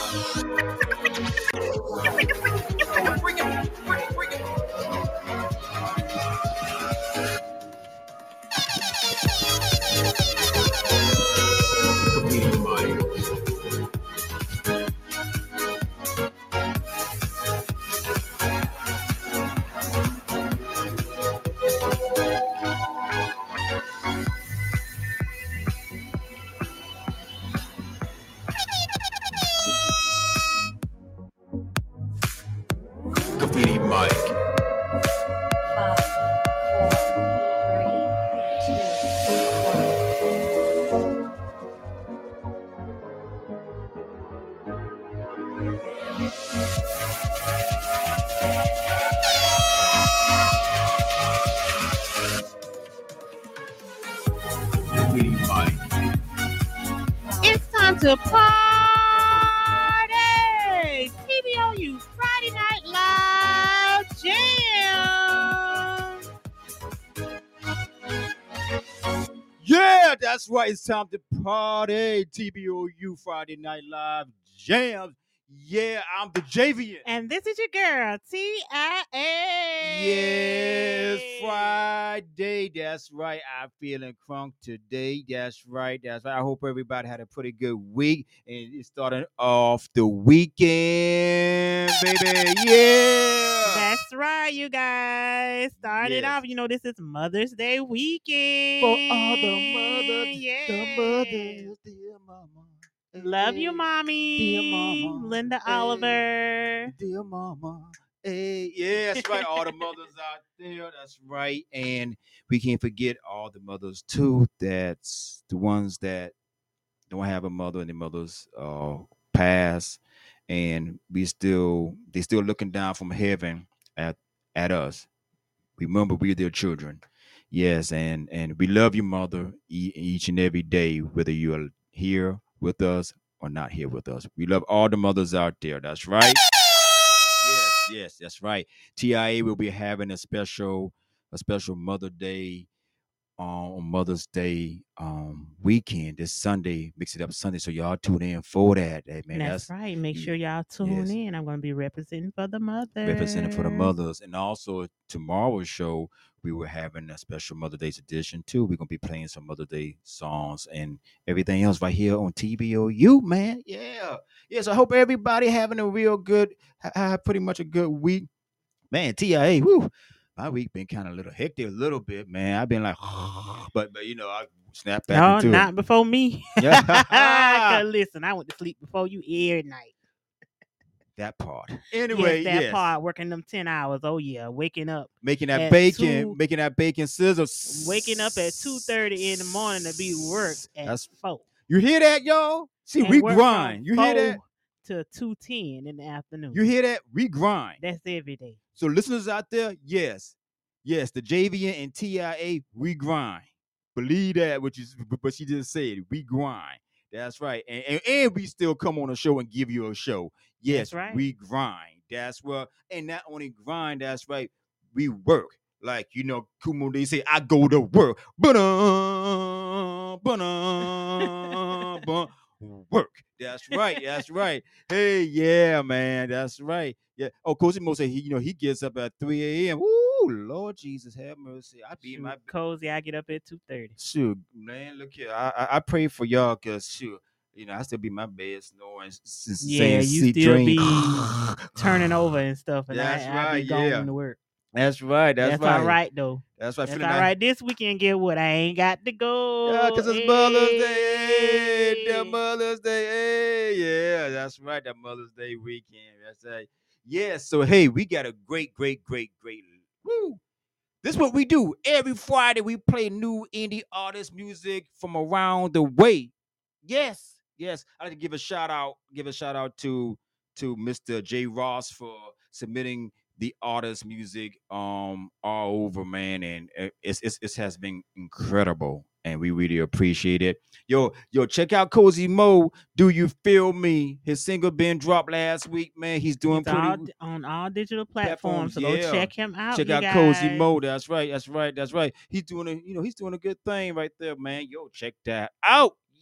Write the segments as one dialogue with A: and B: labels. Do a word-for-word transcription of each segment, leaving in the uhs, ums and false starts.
A: Comedian Mike. Comedian Mike.
B: Five, four, three, two, one.
A: Comedian Mike.
C: It's time to party! T B O U Friday Night Live Jam!
D: Yeah, that's right. It's time to party. T B O U Friday Night Live Jams. Yeah, I'm the Javian.
C: And this is your girl, T I A.
D: Yes, Friday. That's right. I'm feeling crunk today. That's right. That's right. I hope everybody had a pretty good week and it's starting off the weekend, baby. Yeah.
C: That's right, you guys. Started
D: Yes.
C: off, you know, this is Mother's Day weekend.
D: For all the mothers,
C: yeah.
D: the mothers, dear mama.
C: Love you,
D: Hey,
C: mommy.
D: dear mama.
C: Linda
D: Hey.
C: Oliver.
D: Dear mama. Hey, yeah, that's right. All the mothers out there. That's right. And we can't forget all the mothers too. That's the ones that don't have a mother and the mothers uh pass. And we still they still looking down from heaven at at us. Remember, we're their children. Yes, and and we love you, mother, e- each and every day, whether you are here with us or not here with us. We love all the mothers out there. That's right. Yes, yes, that's right. T I A will be having a special, a special Mother Day on Mother's Day um weekend this Sunday. Mix it up Sunday, so y'all tune in for that. Hey, man,
C: That's,
D: that's
C: right. Make
D: mm,
C: sure y'all tune
D: yes.
C: in. I'm going to be representing for the mothers.
D: representing for the mothers. And also tomorrow's show, we were having a special Mother Day's edition too. We're gonna be playing some Mother Day songs and everything else right here on T B O U, man. Yeah. Yes, I hope everybody having a real good, ha- ha- pretty much a good week. Man, T I A, whoo. My week been kind of a little hectic a little bit, man. I've been like, but but you know, I snap back
C: No,
D: into it.
C: not before me.
D: Yeah.
C: 'Cause listen, I went to sleep before you every night.
D: That part. Anyway,
C: yes, that
D: yes.
C: part, working them ten hours. Oh, yeah, waking up.
D: Making that
C: at
D: bacon,
C: two-
D: making that bacon sizzle.
C: Waking up at two thirty in the morning to be work at
D: That's-
C: four.
D: You hear that, y'all? See,
C: And
D: we
C: work
D: grind.
C: from
D: You hear that?
C: four to two ten in the afternoon.
D: You hear that? We grind.
C: That's every day.
D: So listeners out there, yes. Yes, the J V N and T I A, we grind. Believe that, which is what she just said. We grind. That's right. And, and, and we still come on a show and give you a show. Yes,
C: That's right.
D: we grind. That's well, and not only grind, that's right. We work. Like, you know, Kumo, they say, I go to work. Ba-dum, ba-dum, ba- work. That's right. That's right. Hey, yeah, man. That's right. Yeah. Oh, Cosimo said he, you know, he gets up at three a.m. Ooh, Lord Jesus, have mercy. I be in
C: Shoot,
D: my
C: cozy. I get up at two thirty.
D: shoot, man. Look here. I I, I pray for y'all because shoot, you know, I still be in my bed snoring, s- s-
C: Yeah,
D: saying
C: you
D: sweet
C: still
D: dreams.
C: be turning over and stuff, and
D: That's
C: I, I
D: right,
C: be going
D: yeah.
C: to work.
D: That's right. That's,
C: That's,
D: right.
C: all right though.
D: That's right.
C: That's
D: Feeling
C: all
D: like-
C: right. This weekend, get what? I ain't got to go.
D: Yeah, because it's Mother's Day. Hey, the
C: Hey.
D: Mother's Day. Hey, yeah, that's right. The Mother's Day weekend. That's right. Yeah, so hey, we got a great, great, great, great. Woo. This is what we do. Every Friday, we play new indie artist music from around the way. Yes, yes. I'd like to give a shout out, give a shout out to to Mister J. Ross for submitting the artist music um all over, man, and uh, it's, it's it has been incredible, and we really appreciate it. Yo, yo, check out Cozy Mo. Do you feel me? His single been dropped last week, man. He's doing
C: He's
D: pretty.
C: all, on all digital platforms,
D: Platforms,
C: so go
D: yeah.
C: check him out.
D: Check
C: you
D: out
C: guys.
D: Cozy Mo. That's right. That's right. That's right. He's doing a, you know, he's doing a good thing right there, man. Yo, check that out.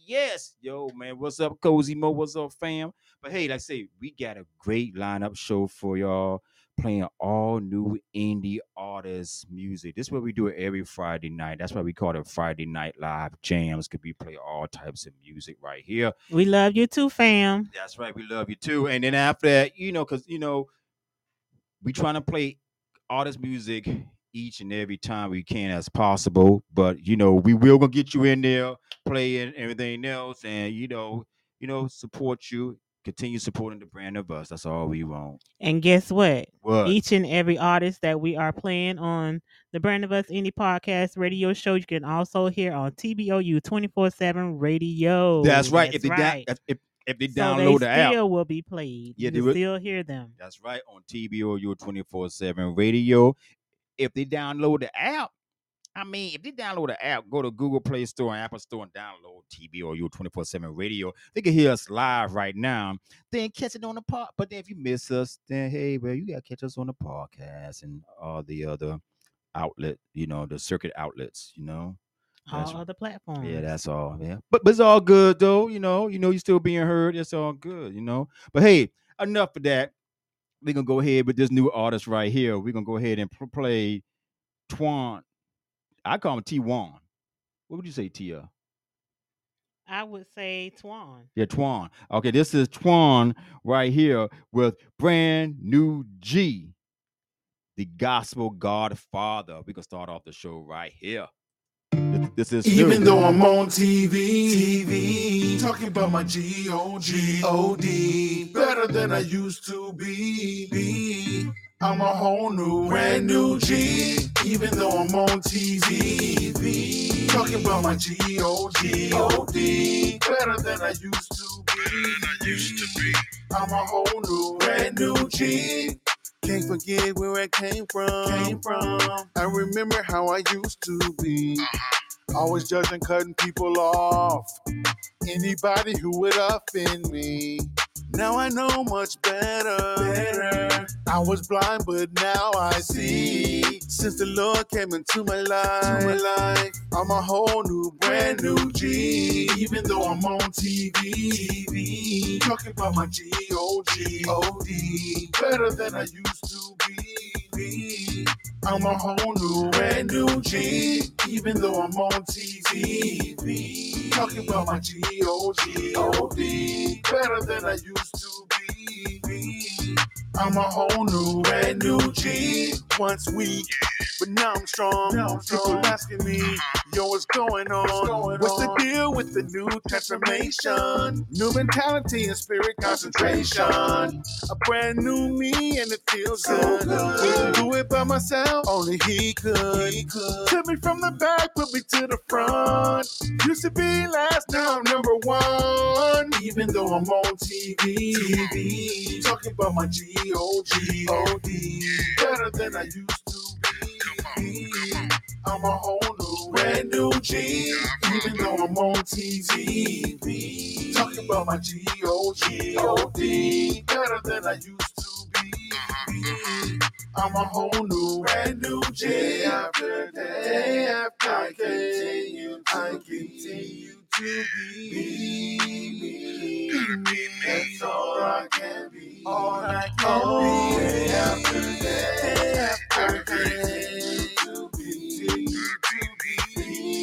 D: Yes, yo, man. What's up, Cozy Mo? What's up, fam? But hey, like I say, we got a great lineup show for y'all, playing all new indie artists' music. This is what we do it every Friday night. That's why we call it Friday Night Live Jams, because we play all types of music right here.
C: We love you too, fam.
D: That's right. We love you too. And then after that, you know, because, you know, we trying to play artist music each and every time we can as possible. But, you know, we will gonna get you in there, playing everything else, and, you know, you know, support you. Continue supporting the brand of us. That's all we want.
C: And guess what?
D: What?
C: Each and every artist that we are playing on the Brand of Us Indie Podcast radio show, you can also hear on T B O U twenty-four seven radio.
D: That's right.
C: That's
D: if they
C: right.
D: da- if, if if they
C: so
D: download
C: they
D: the app,
C: still will be played.
D: Yeah,
C: you
D: they
C: can
D: will-
C: still hear them.
D: that's right, on T B O U twenty-four seven radio. If they download the app, I mean, if they download the app, go to Google Play Store and Apple Store and download T B O U twenty-four seven radio. They can hear us live right now. Then catch it on the pod. But then if you miss us, then hey, well, you gotta catch us on the podcast and all the other outlet, you know, the circuit outlets, you know. That's
C: All
D: right.
C: other platforms.
D: Yeah, that's all. Yeah, but but it's all good though. You know, you know, you're still being heard. It's all good. You know. But hey, enough of that. We're gonna go ahead with this new artist right here. We're gonna go ahead and pl- play Twan. I call him T Wan. What would you say, Tia?
C: I would say Twan.
D: Yeah, Twan. Okay, this is Twan right here with Brand New G, the Gospel Godfather. We're gonna start off the show right here. This, this is
E: Even
D: new.
E: though I'm on T V, T V, talking about my G O G O D, better than I used to be. be. I'm a whole new, brand new G. Even though I'm on T V, talking about my G O G O D, better than I used to be. Used to be. I'm a whole new, brand new G. Can't forget where I came from. Came from. I remember how I used to be. Always judging, cutting people off. Anybody who would offend me. Now I know much better. better. I was blind, but now I see. Since the Lord came into my life, my life, I'm a whole new, brand new G. Even though I'm on T V, T V, talking about my G O G O D, better than I used to be. I'm a whole new, brand new G. Even though I'm on T V, talking about my G O G O D, better than I used to be. I'm a whole new, brand new G. Once weak, but now I'm strong. Now I'm strong. People asking me, yo, what's going on? What's, going what's the deal with the new transformation? New mentality and spirit concentration. A brand new me and it feels so good. Couldn't do it by myself, only he could. he could. Took me from the back, put me to the front. Used to be last, now I'm number one. Even though I'm on T V, T V, talking about my G O G O D, better than I used to be. I'm a whole new, brand new G. Even though I'm on T V, talking about my G O G O D, better than I used to be. I'm a whole new, brand new G. Day after day after I continue, I continue to be me. That's all I can be. All I can be. Day after day after day to be, to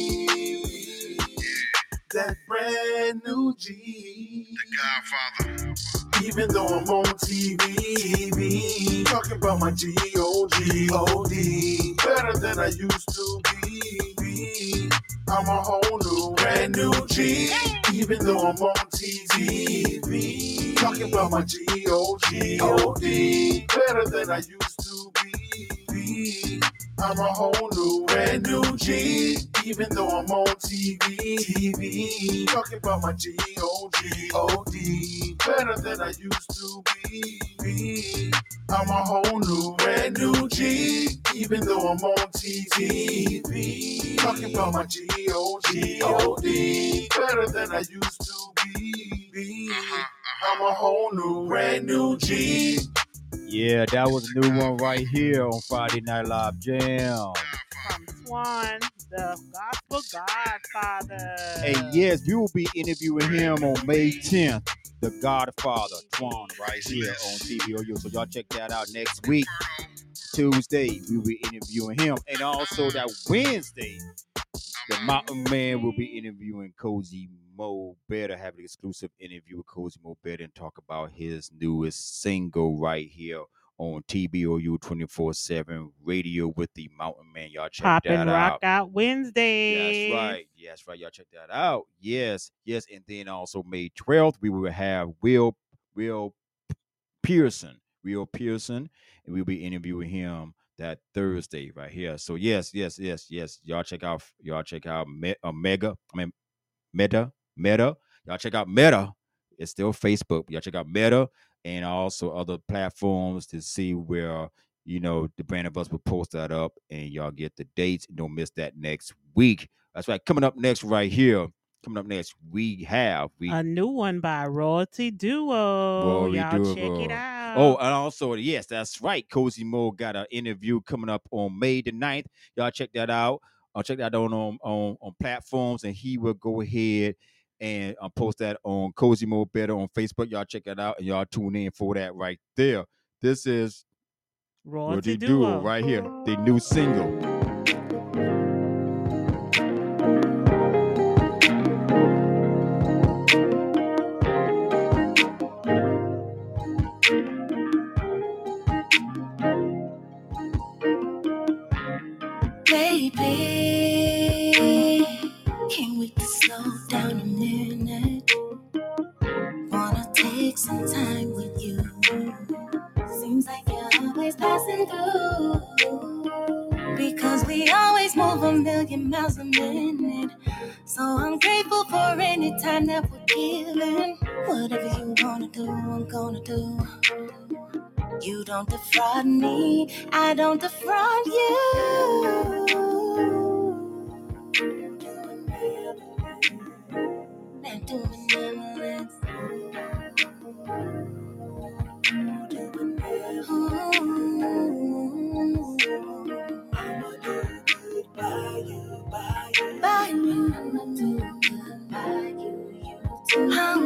E: be that brand new G.
F: The Godfather.
E: Even though I'm on T V, T V, talking about my G O G O D, better than I used to be. I'm a whole new, brand new G. Even though I'm on T V, talking about my G O G O D, better than I used to be. I'm a whole new, brand new G. Even though I'm on T V, T V, talking about my G O G O D, better than I used to be. I'm a whole new, brand new G. Even though I'm on T V, talking about my G O G O D, better than I used to be. I'm a whole new, brand new G.
D: Yeah, that was a new one right here on Friday Night Live Jam.
C: From Twan, the Gospel Godfather.
D: And yes, we will be interviewing him on May tenth, the Godfather, Twan, right here on T B O U. So y'all check that out next week, Tuesday. We will be interviewing him. And also that Wednesday, the Mountain Man will be interviewing Cozy Mo Better, have an exclusive interview with Cozy Mo Better and talk about his newest single right here on T B O U twenty-four seven radio with the Mountain Man. Y'all check
C: Pop
D: that
C: and
D: out.
C: Rock Out Wednesday.
D: That's right. Yes, right. Y'all check that out. Yes, yes. And then also May twelfth, we will have Will Will Pearson. Will Pearson, and we'll be interviewing him that Thursday right here. So yes, yes, yes, yes. Y'all check out y'all check out Me- uh, Mega. I mean Meta. Meta. Y'all check out Meta. It's still Facebook. Y'all check out Meta and also other platforms to see where, you know, the Brand of Us will post that up and y'all get the dates. Don't miss that next week. That's right. Coming up next right here. Coming up next, we have we
C: A new one by Royalty Duo.
D: Rory
C: Y'all check it
D: Duval.
C: out.
D: Oh, and also, yes, that's right. Cozy Mo got an interview coming up on May the ninth. Y'all check that out. I'll check that out on, on, on platforms, and he will go ahead and uh, post that on Cozy Mo Better on Facebook. Y'all check that out, and y'all tune in for that right there. This is
C: Royalty
D: Rory
C: Duo.
D: Duo right here, the new single.
F: Baby, can't wait to slow down a minute. Wanna take some time with you. Seems like you're always passing through. Because we always move a million miles a minute. So I'm grateful for any time that we're given. Whatever you wanna do, I'm gonna do. You don't defraud me, I don't defraud you. Not doing emeralds. I'ma do good by you, by you, by you. I'ma do good by you, you too. How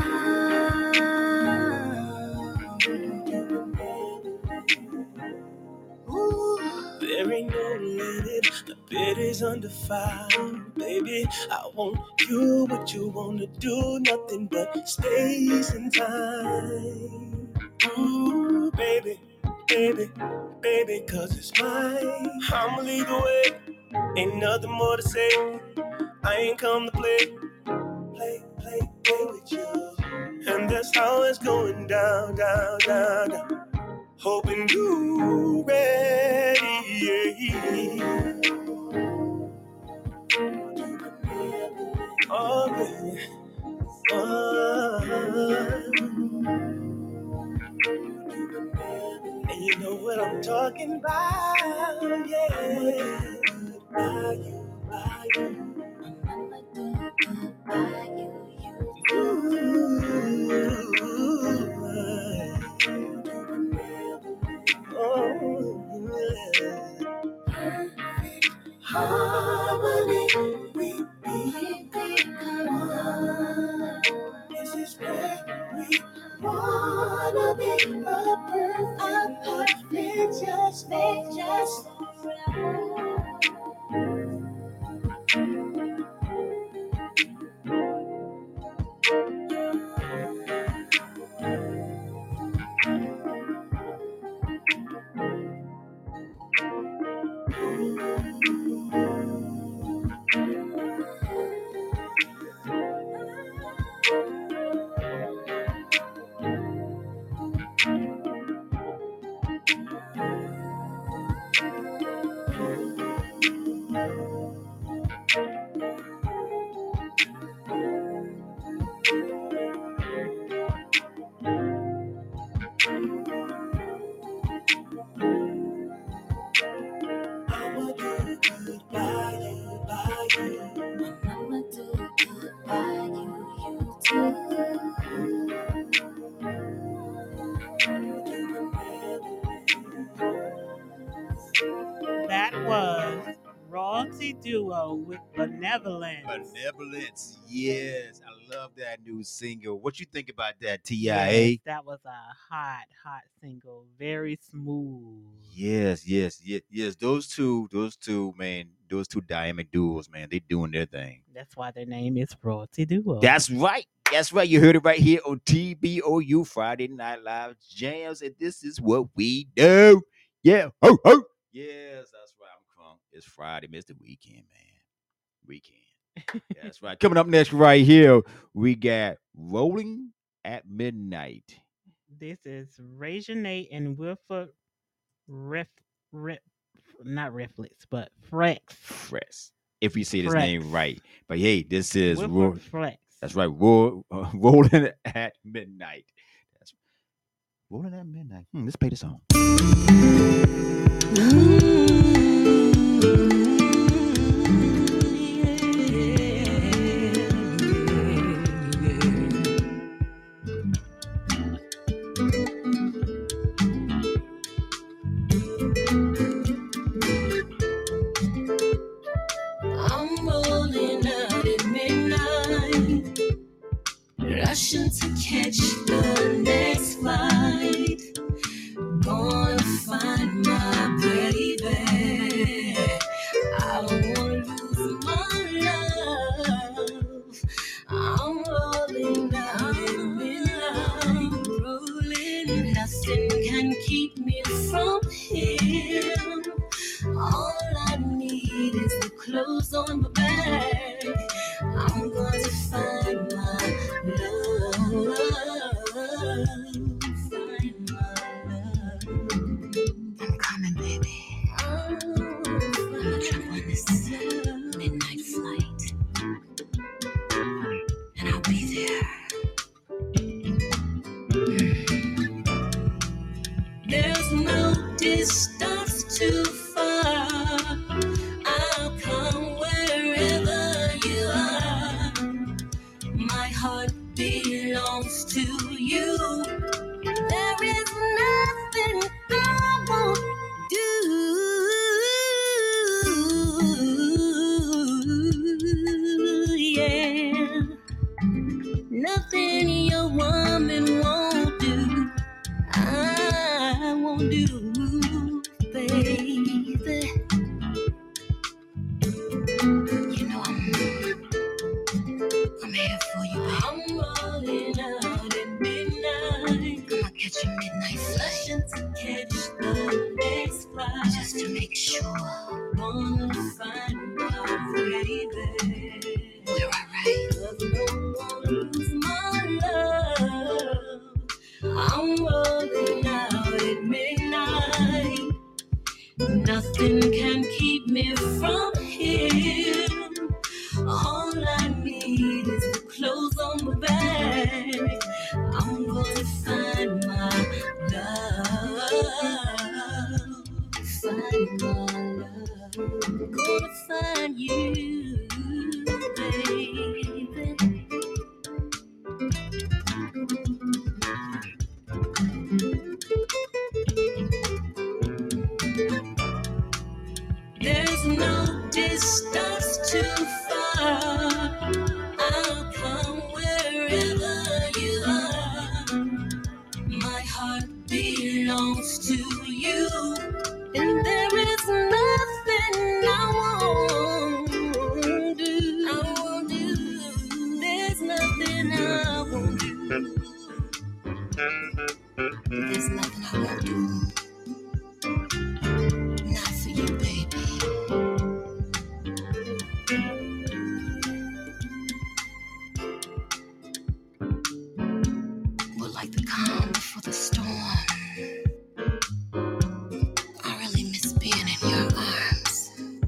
F: there ain't no limit, the bid is undefined. Baby, I want you, what you wanna do, nothing but space and time. Ooh, baby, baby, baby, cause it's mine. I'ma lead the way, ain't nothing more to say. I ain't come to play, play, play, play with you. And that's how it's going down, down, down, down. Hoping you ready, yeah. Oh, baby. Oh. And you know what I'm talking about, yeah. By you, by you. I'ma do good by you, you. Ooh. Oh, harmony, we become one. This is where we wanna be. A perfect, just make just
C: Duo with Benevolence.
D: Benevolence. Yes, I love that new single. What you think about that, T I
C: Yes,
D: A?
C: that was a hot, hot single. Very smooth.
D: Yes, yes, yes, yes. Those two, those two, man, those two dynamic duos, man, they doing their thing.
C: That's why their name is Royalty Duo.
D: That's right. That's right. You heard it right here on T B O U Friday Night Live Jams, and this is what we do. Yeah. Ho, ho. Yes, that's right. I'm crunk. It's Friday, Mister Weekend, man. Weekend. That's right. Coming up next, right here, we got Rolling at Midnight.
C: This is Reginae and Wilford Ref, Ref not Reflex, but Frex.
D: Fresh. If we say his
C: Frex.
D: name right. But hey, this is
C: Wilford
D: Ro-
C: Flex.
D: that's right. Ro- uh, Rolling at Midnight. That's Rolling at Midnight. Hmm, let's play the song.
F: I'm rolling out at midnight, rushing to catch the next flight. Gonna find my baby. I don't wanna lose my love. I'm rolling out at midnight, rolling. Nothing can keep me from him. All I need is the clothes on my back. I'm going to find my love. Find my love. I'm coming, baby. I'm gonna jump on this midnight flight, and I'll be there. There's no distance too far. I'll come wherever you are. My heart belongs to you. There is nothing I won't do. Yeah. Nothing your woman won't do, I won't do, baby. You know I'm, I'm here for you, baby. I'm rolling out at midnight. I'ma catch a midnight flight to catch the next flight, just to make sure. Wanna find my baby. We're alright. 'Cause I don't wanna lose my love. I'm rolling out at midnight. Nothing can keep me from him. All I need is the clothes on my back. I'm gonna find my love. Find my love. Gonna find you, baby. There's no distance too far. I'll come wherever you are. My heart belongs to you, and there is nothing I won't do. I won't do. There's nothing I won't do. There's nothing I won't do. Not for you, baby. But like the calm before the storm, I really miss being in your arms.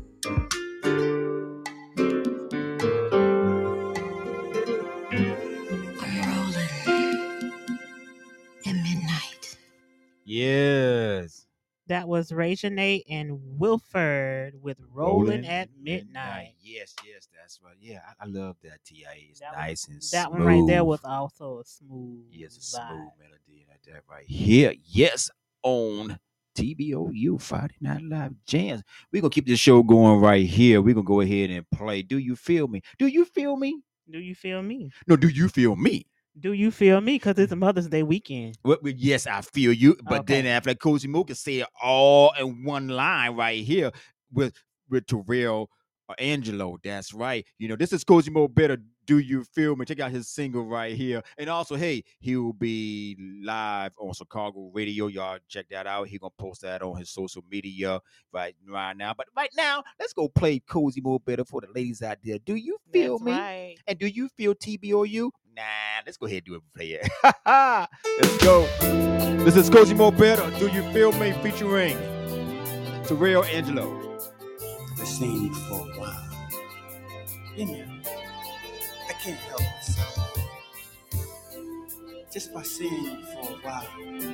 F: I'm rolling at midnight.
D: Yes.
C: That was Reginae and Wilford with Rolling, at Midnight.
D: Yes, yes, that's right. Yeah, I, I love that T I A. It's
C: That was-
D: nice and
C: That
D: smooth.
C: one right there was also a smooth
D: Yes, a
C: vibe.
D: smooth melody like that right here. Yes, on T B O U Friday Night Live Jams. We're gonna keep this show going right here. We're gonna go ahead and play Do You Feel Me? Do you feel me?
C: Do you feel me?
D: No, do you feel me?
C: Do you feel me? Because it's Mother's Day weekend.
D: Well, well, yes, I feel you. But then
C: Okay.
D: after that, Cozy Mo can say it all in one line right here with with Terrell uh, Angelo. That's right. You know, this is Cozy Mo Better. Do you feel me? Check out his single right here. And also, hey, he will be live on Chicago radio. Y'all check that out. He gonna post that on his social media right right now. But right now, let's go play Cozy Mo Better for the ladies out there. Do you feel
C: That's
D: me?
C: right.
D: And do you feel T B O U? Nah, let's go ahead and do it and play it. Let's go. This is Cozy Mo Better. Do you feel me? Featuring Terrell Angelo.
F: I've seen you for a while. You know, I can't help myself. Just by seeing you for a while,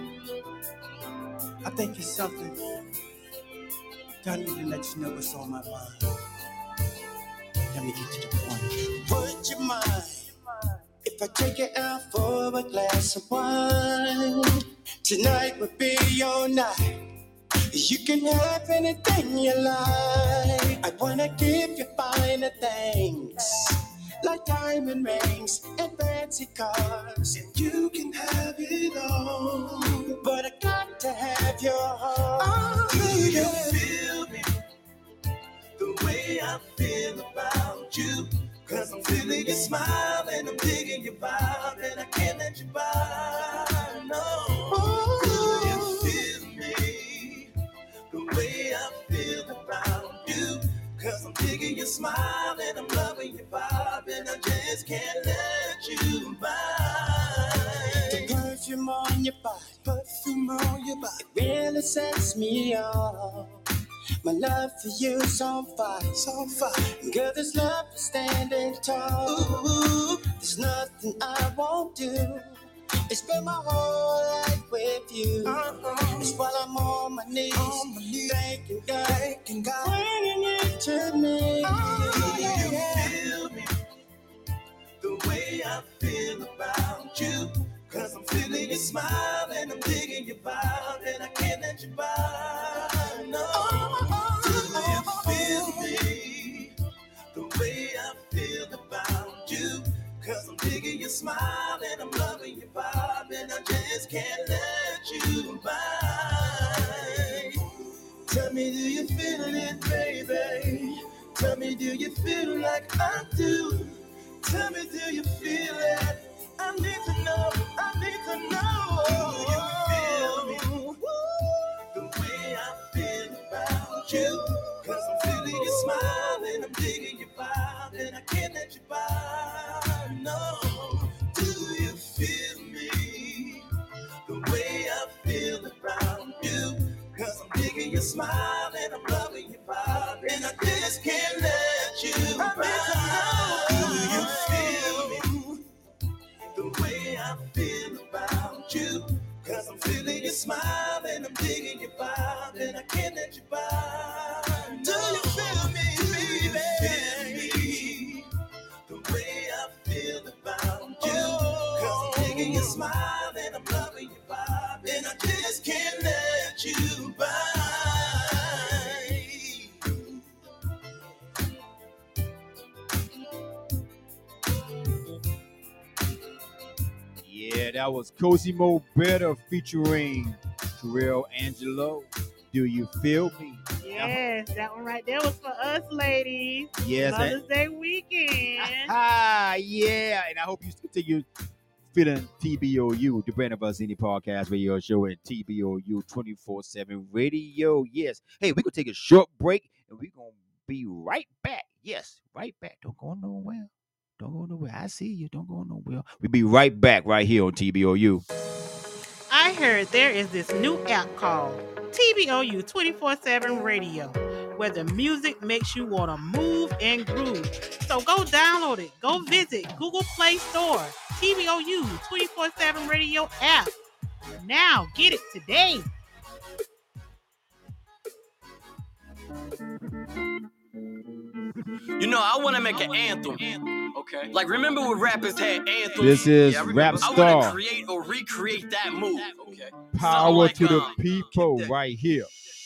F: I think it's something that I need to let you know what's on my mind. Let me get to the point. Would you mind if I take you out for a glass of wine? Tonight would be your night. You can have anything you like. I wanna give you finer things, like diamond rings and fancy cars. And you can have it all, but I got to have your heart. Oh, do you feel me the way I feel about you? Cause I'm feeling your smile and I'm digging your vibe, and I can't let you by. No. Oh. Do you feel me the way I feel about you? Cause I'm digging your smile and I'm loving your vibe, and I just can't let you by. The perfume on your body, perfume on your body, it really sets me off. My love for you's on fire, so fire. Girl, this love is standing tall. Ooh, there's nothing I won't do. It's spend my whole life with you. Uh-huh. It's while I'm on my knees, on my knees. Thanking God, thanking God, bringing it to me. Oh, do you yeah. feel me the way I feel about you? Cause I'm feeling your smile and I'm digging your vibe, and I can't let you by. No. Oh, do you feel me the way I feel about you? Cause I'm digging your smile and I'm loving your vibe, and I just can't let you by. Tell me, do you feel it, baby? Tell me, do you feel like I do? Tell me, do you feel it? I need to know, I need to know. Do you feel me the way I feel about you? Cause I'm feeling your smile and I'm digging your vibe, and I can't let you by. No. Do you feel me the way I feel about you? Cause I'm digging your smile and I'm loving your vibe, and I just can't let you by. Do you feel me the way I feel about you? Cause I'm feeling your smile and I'm digging your vibe, and I can't let you by. Do you feel me, baby? Do you feel me the way I feel about you? Cause I'm digging your smile and I'm loving your vibe, and I just can't let you by.
D: Yeah, that was Cozy Mo Better featuring Terrell Angelo. Do you feel me?
C: Yes, that one right there was for us, ladies.
D: Yes.
C: Mother's Day weekend.
D: Ah, yeah. And I hope you continue feeling T B O U, the Brand of Us Indie Podcast Radio Show, and T B O U twenty-four seven Radio. Yes. Hey, we're going to take a short break, and we're going to be right back. Yes, right back. Don't go nowhere. Don't go nowhere. I see you. Don't go nowhere. We'll be right back right here on T B O U.
C: I heard there is this new app called T B O U twenty-four seven Radio, where the music makes you want to move and groove. So go download it. Go visit Google Play Store, T B O U twenty-four seven Radio app. Now get it today.
F: You know, I want to make an anthem. Okay. Like, remember when rappers had anthems?
D: This is
F: Yeah, I
D: Rap
F: remember. I want
D: Star.
F: to create or recreate that move. Okay.
D: Power
F: like,
D: to the
F: um,
D: people right here.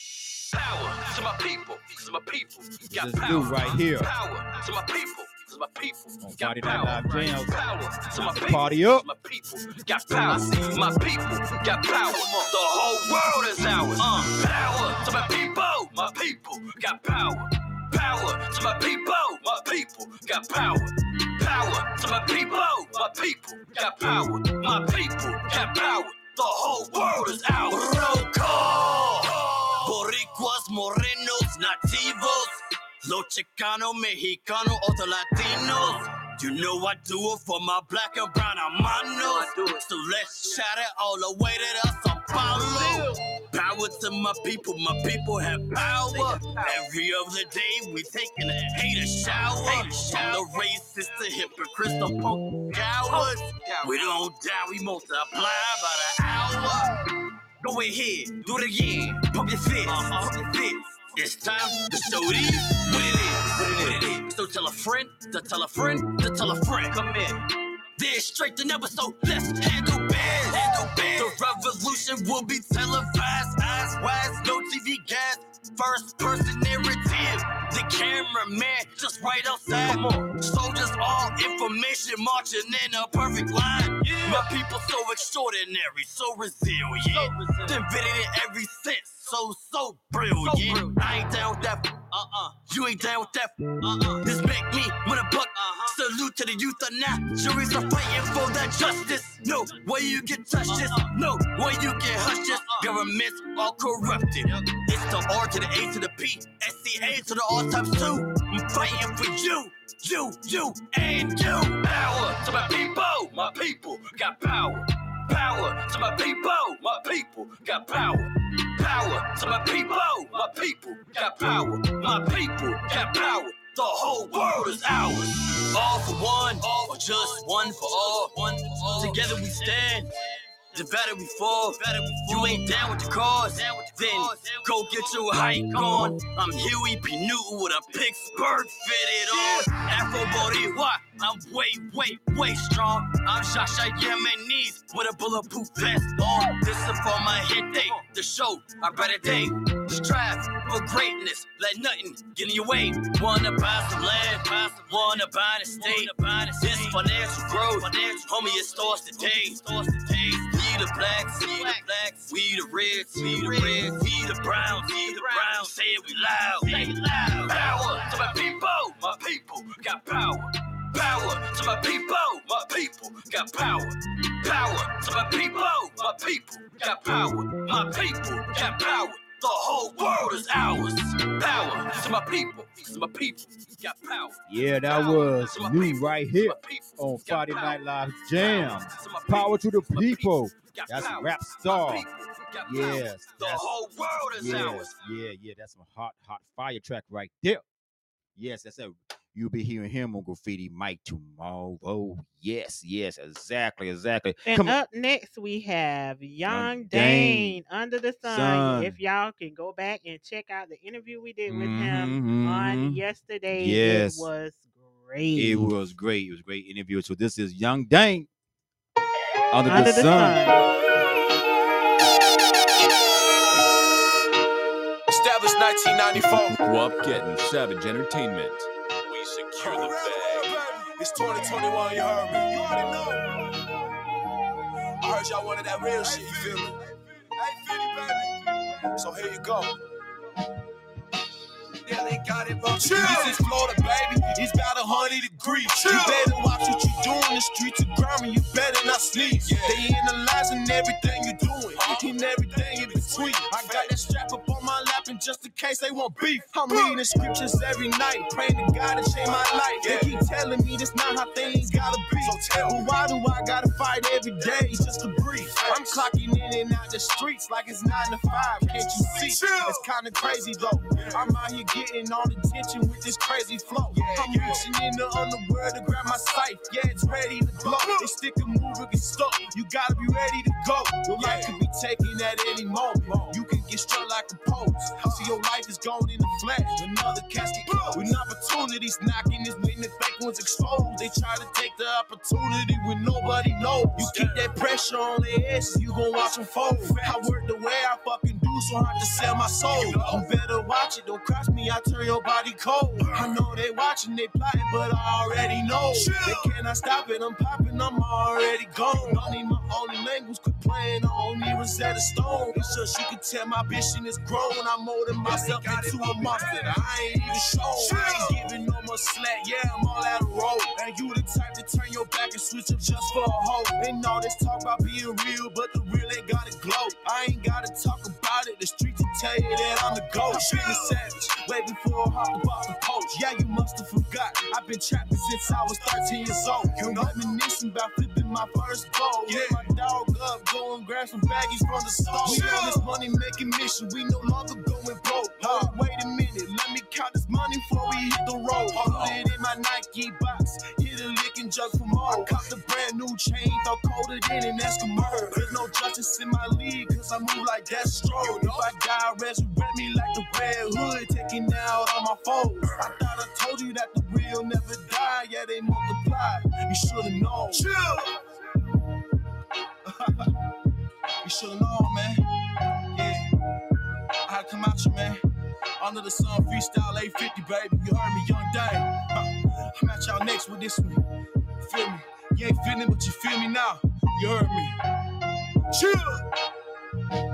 F: Power to my people, to my people. Got
D: This
F: power.
D: dude right here.
F: Power to my people, to my people.
D: On
F: Got
D: Friday Night
F: power.
D: Live Jams.
F: Power to my people,
D: Party up.
F: to my people. Got power. My people got power. The whole world is ours. Uh, power to my people, my people. Got power. Power to my people, my people. Got power. Power to my people, my people. Got power. My people got power. The whole world is ours. Roll call. Boricuas, morenos, nativos. Lo Chicano, Mexicano, other Latinos. You know I do it for my black and brown hermanos. So let's shout it all the way to the Sao Paulo. Power to my people, my people have power. Every other day we taking a hater shower. From the racist to hypocrites, the punk cowards. We don't die, we multiply by the hour. Go ahead, do it again. Pump your fist, pump your fist. It's time to show these what it is, what it is. So tell a friend, to tell a friend, to tell a friend. Come in. They're straight to never, so let's handle biz. Handle biz. The revolution will be televised, eyes wide, no T V gas. First person narrative. The cameraman just right outside. Come on. Soldiers, all information marching in a perfect line. Yeah. My people so extraordinary, so resilient. So resilient. Invented in every sense. So, so brilliant. So brilliant. I ain't down with that. Uh-uh. You ain't down with that. Uh-uh. This make me win a buck. Uh-huh. Salute to the youth of now. Juries are fighting for that justice. No way you get touched this. Uh-uh. No way you get hushed this. Uh-uh. Governments all corrupted. Yep. It's the R to the A to the P. S C A to the R times two. I'm fighting for you. You, you, and you. Power to my people. My people got power. Power to my people. My people got power. Power to my people, my people got power. My people got power. The whole world is ours. All for one, all for just one for all. One for all. Together we stand. Divided we fall. You ain't down with the cause. Then go get your hike on. I'm Huey P. Newton with a Pittsburgh fitted on. Afro Boricua, I'm way, way, way strong. I'm Shasha Yemenis with a bulletproof vest on. This is for my hit day. The show, our better day. Strive for greatness. Let nothing get in your way. Wanna buy some land, buy some, wanna buy the state. This financial growth, homie, it starts today. Starts today. We the blacks, we the blacks, we the reds, we the reds, we the browns, we the browns. Say it we loud, say it loud. Power to my people, my people got power. Power to my people, my people got power. Power to my people, my people got power. My people got power. The whole world is ours. Power to my people, to my people got power.
D: Yeah, that was new right here on Friday Night Live Jams. Power to the people. That's Rap Star. Yes.
F: The whole world is
D: yes,
F: ours.
D: Yeah, yeah, that's some hot, hot fire track right there. Yes, that's it. You'll be hearing him on Graffiti Mike tomorrow. Yes, yes, exactly, exactly.
C: And
D: Come
C: up next we have Young
D: Young
C: Dane, Under the Sun.
D: Sun.
C: If y'all can go back and check out the interview we did with
D: Mhm,
C: him on
D: mhm.
C: yesterday,
D: Yes.
C: it was great.
D: It was great. It was a great interview. So this is Young Dane, Under,
C: Under
D: the,
C: the
D: Sun.
C: Sun.
G: Established nineteen ninety-four.
H: Grew up getting Savage Entertainment.
G: We secure the bag. It's twenty twenty-one, you heard me. You already know. I heard y'all wanted that real shit, you feel me? Hey, Philly, baby. So here you go. Yeah, they got it, bro. This is Florida, baby. It's about a hundred degrees. Chill. You better watch what you do in the streets of grimy. You better not sleep. Yeah. They analyzing everything you doing, and everything in between. I got that strap up on my lap, and just in case they want beef, I'm reading the scriptures every night, praying to God to change my life. Yeah. They keep telling me this not how things gotta be. So tell me, why do I gotta fight every day just to breathe? I'm clocking in and out the streets like it's nine to five. Can't you see? It's kinda crazy though. I'm out here getting all the attention with this crazy flow. I'm reaching in the underworld to grab my sight. Yeah, it's ready to blow. They stick a move or get stuck. You gotta be ready to go. Your life could be taken at any moment. You can get struck like a pose. See, your life is gone in the flash. Another casket with an opportunity opportunities knocking is when the fake ones exposed. They try to take the opportunity when nobody knows. You keep that pressure on their asses, you gon' watch them fold. I work the way I fucking do, so I have to sell my soul. You better watch it, don't cross me, I turn your body cold. I know they watching, they plotting, but I already know. They cannot stop it, I'm popping, I'm already gone. Don't need my only language, quit playing, I don't need Rosetta Stone. It's just you can tell my vision is grown. I'm molding myself into a monster that I ain't even shown. I ain't giving no more slack, yeah, I'm all out of road. And you the type to turn your back and switch up just for a hoe. Ain't all this talk about being real, but the real ain't gotta glow. I ain't gotta talk about it, the streets will tell you that I'm the GOAT. I've been a savage, way before I hopped off the coach. Yeah, you must have forgot, I've been trapping since I was thirteen years old. You reminiscing about flipping my first goal. Yeah, my dog up, go and grab some baggies from the store. We on this money making mission, we no longer going broke. Oh, wait a minute, let me count this money before we hit the road. Put it in my Nike box, hit a lick and jug for more. I caught the brand new chain, thought colder than an Eskimo. There's no justice in my league, cause I move like Deathstroke. If I die, resurrect me like the Red Hood, taking out all my foes. I thought I told you that the real never die, yeah, they multiply. You should've known. Chill! You should've known, man. Yeah. I had to come out you, man. Under the sun, freestyle eight fifty, baby. You heard me, Young Dame. Huh. I'm at y'all next with this one. You feel me? You ain't feeling, but you feel me now. You heard me. Chill!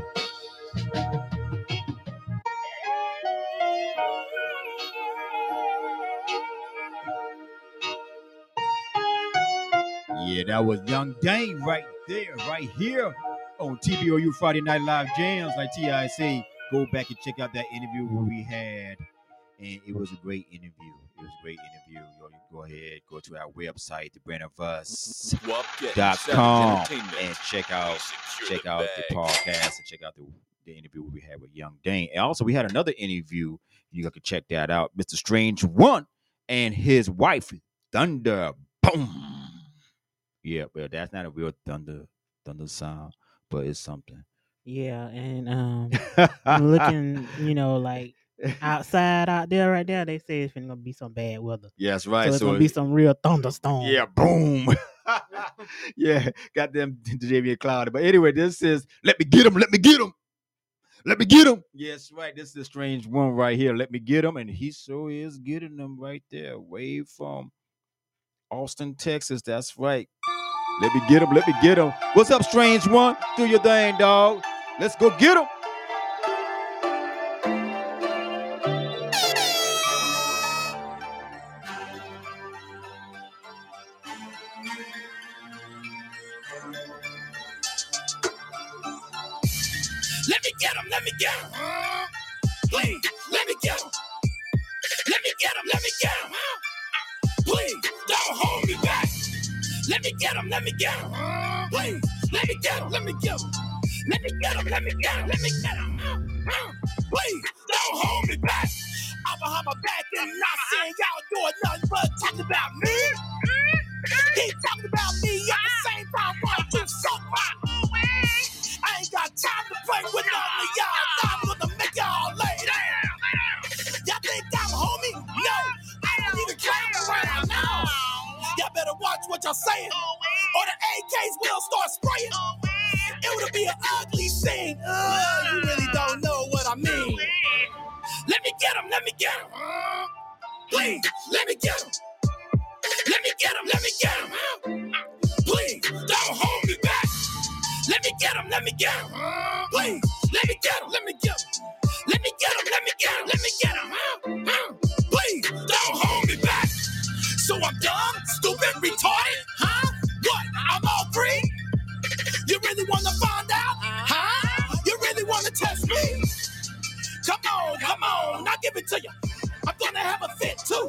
D: Yeah, that was Young Dane right there, right here on T B O U Friday Night Live Jams. Like T I say, go back and check out that interview we had, and it was a great interview. It was a great interview. Yo, you go ahead, go to our website, the brand of us dot com, and check out check out the podcast and check out the, the interview we had with Young Dane. And also, we had another interview. You can check that out. Mister Strange One and his wife, Thunder. Boom. Yeah, but that's not a real thunder thunder sound, but it's something.
C: Yeah, and um, looking, you know, like outside out there, right there, they say it's gonna be some bad weather.
D: Yeah, that's right.
C: So it's
D: so
C: gonna be some real thunderstorm.
D: Yeah, boom. Yeah, got them J V cloudy. But anyway, this is let me get him. Let me get him. Let me get him. Yes, right. This is the Strange One right here. Let me get him, and he so is getting them right there, way from Austin, Texas. That's right. Let me get him. Let me get him. What's up, Strange One? Do your thing, dog. Let's go get him.
G: Let me get him. Let me get him. Please, let me get him. Let me get him. Let me get him. Please, don't hold me back. Let me get him, let me get him. Please, let me get him, let me get him. Let me get him, let me get him, let me get him. Please, don't hold me back. I'm behind my back and not saying y'all doing nothing but talking about me. Keep talking about me at the same time while you so far. I ain't got time to play with none of y'all. Now I'm gonna make y'all lay down. Y'all think I'm a homie? No, I don't even claim around now. Y'all better watch what y'all saying, or the A Ks will start spraying. It would be an ugly scene. Uh, you really don't know what I mean. Let me get him, let me get him. Please, let me get him. Let me get him, let me get him. Please, don't hold me back. Let me get him, let me get him. Please, let me get him, let me get him. Let me get him, let me get him, let me get him. Please, don't hold me back. So I'm dumb, stupid, retarded, huh? What? I'm all free? You really wanna find out? Huh? You really wanna test me? Come on, come on, I'll give it to you. I'm gonna have a fit too.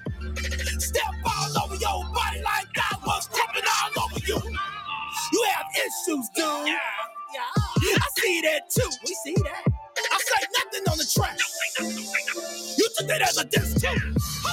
G: Step all over your body like I was tripping all over you. You have issues, dude. Yeah, yeah. I see that too. We see that. I say nothing on the track. You took that as a diss too.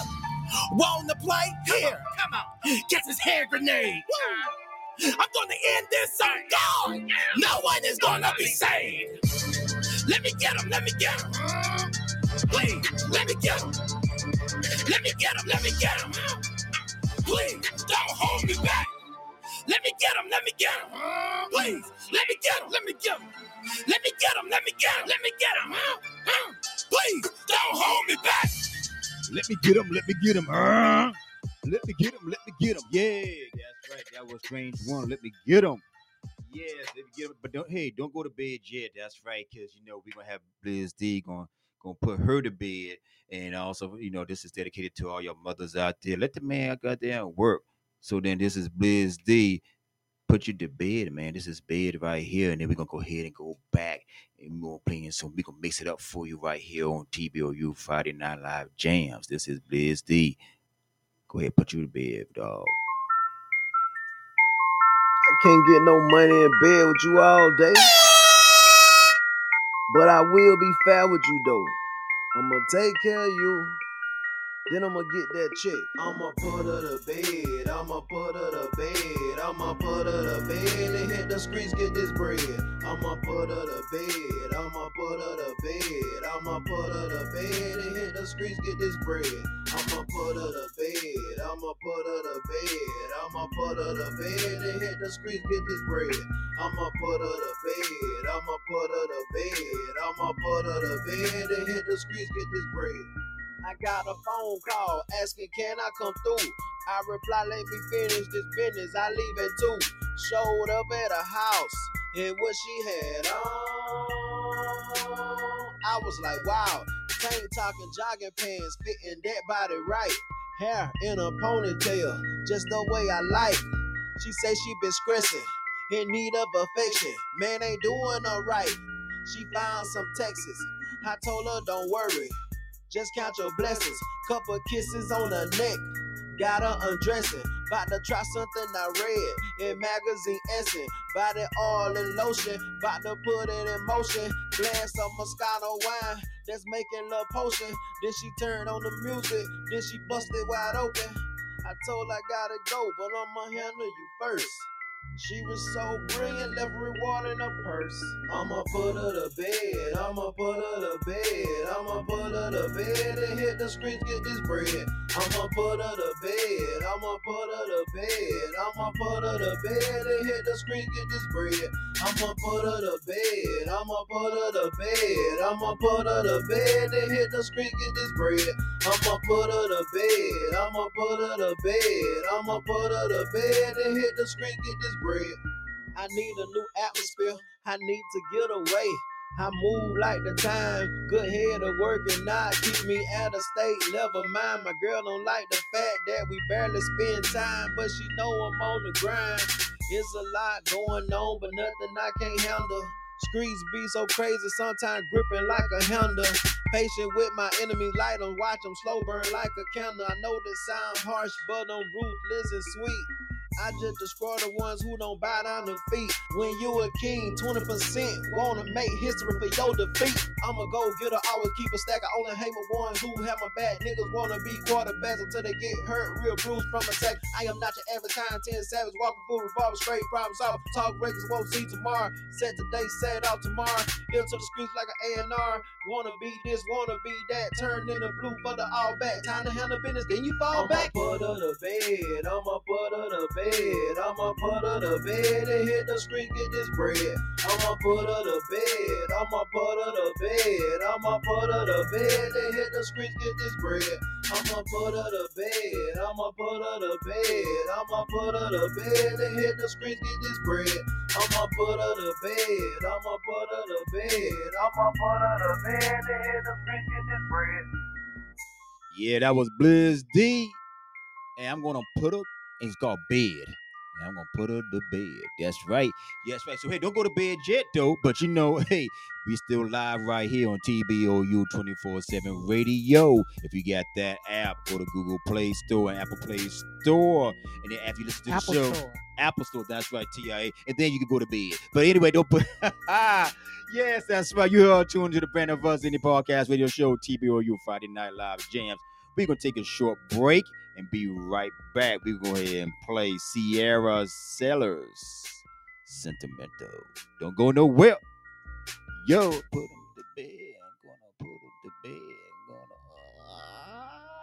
G: Wanna play? Here, come on. Get this hand grenade. I'm gonna end this on God. No one is gonna be saved. Let me get him, let me get him. Please, let me get him. Let me get him, let me get him. Please, don't hold me back. Let me get him, let me get him. Please, let me get him, let me get him. Let me get him, let me get him, let me get him. Please, don't hold me back.
D: Let me get him, let me get him. Uh, let me get him, let me get him. Yeah, that's right. That was Strange One. Let me get him. Yes, let me get him. But don't, hey, don't go to bed yet. That's right, because, you know, we're going to have Blizz D going gonna put her to bed. And also, you know, this is dedicated to all your mothers out there. Let the man go out there and work. So then this is Blizz D. Put you to bed, man. This is bed right here. And then we're going to go ahead and go back. And we're going to play some. We're going to mix it up for you right here on T B O U Friday Night Live Jams. This is Blizz D. Go ahead, put you to bed, dog.
I: I can't get no money in bed with you all day. But I will be fair with you though. I'ma take care of you. Then I'ma get that check. I'ma put her to bed. I'ma put her to bed. I'ma put her to bed and hit the streets, get this bread. I'ma put her to bed. I'ma put her to bed. I'ma put her to bed and hit the streets, get this bread. I'ma put her to bed. I'ma put her to bed. I'ma put her to bed and hit the streets, get this bread. I'ma put her to bed. I'ma put her to bed. I'ma put her to bed and hit the streets, get this bread. I got a phone call asking, can I come through? I reply, let me finish this business. I leave at two. Showed up at a house and what she had on. I was like, wow. Tank talking, jogging pants, fitting that body right. Hair in a ponytail, just the way I like. She say she been stressing, in need of affection. Man ain't doing her right. She found some Texas. I told her, don't worry. Just count your blessings. Couple kisses on her neck. Got her undressing. About to try something I read in magazine Essence. Body oil and lotion. About to put it in motion. Glass of Moscato wine. That's making love potion. Then she turned on the music. Then she busted wide open. I told her I gotta go, but I'ma handle you first. She was so brilliant, left reward in her purse. I'ma put her to bed, I'ma put her to bed, I'ma put her to bed and hit the streets, get this bread. I'ma put her to bed, I'ma put her to bed, I'ma put her to bed and hit the streets, get this bread. I'ma put her to bed, I'ma put her to bed, I'ma put her to bed and hit the streets, get this bread. I'ma put her to bed, I'ma put her to bed, I'ma put her to bed and hit the streets, get this bread. I need a new atmosphere, I need to get away. I move like the time, good head of work and not keep me at a state. Never mind, my girl don't like the fact that we barely spend time, but she know I'm on the grind. It's a lot going on, but nothing I can't handle. Streets be so crazy, sometimes gripping like a handle. Patient with my enemies, light them, watch them slow burn like a candle. I know this sound harsh, but I'm ruthless and sweet. I just destroy the ones who don't bow down to feet. When you a king, twenty percent wanna make history for your defeat. I'ma go get her, always keep a stack. I only hang with ones who have my back. Niggas wanna be quarterbacks until they get hurt, real bruised from attack. I am not your average kind ten savage, walking full revolver, straight problem solver. Talk breakers, won't see tomorrow. Set today, set off tomorrow. Into the streets like an A and R. Wanna be this, wanna be that. Turn in the blue for the all back. Time to handle business, then you fall I'ma back. I'ma put her to bed, I'ma put her to bed. I'ma put her to bed and hit the street, get this bread. I'ma put her to bed, I'ma put her to bed, I'ma put her to bed and hit the streets, get this bread. I'ma put her to bed, I'ma put her to bed, I'ma put her to bed and hit the streets, get this bread. I'ma put her to bed, I'ma put her to bed, I'ma put her to bed and hit the streets, get this bread.
D: Yeah, that was Blizz D. And I'm gonna put her. It's called bed. And I'm gonna put her to bed. That's right. Yes, right. So hey, don't go to bed yet though. But you know, hey, we still live right here on T B O U twenty-four seven Radio. If you got that app, go to Google Play Store and Apple Play Store. And then after you listen to the
C: Apple
D: show,
C: Store.
D: Apple Store, that's right, T I A. And then you can go to bed. But anyway, don't put yes, that's right. You are tuned to the Brand of Us Indie Podcast Radio Show, T B O U Friday Night Live Jams. We're gonna take a short break and be right back. We're going to go ahead and play Sierra Sellers, Sentimental. Don't go nowhere. Yo, put him to bed. I'm going to put him to bed. I'm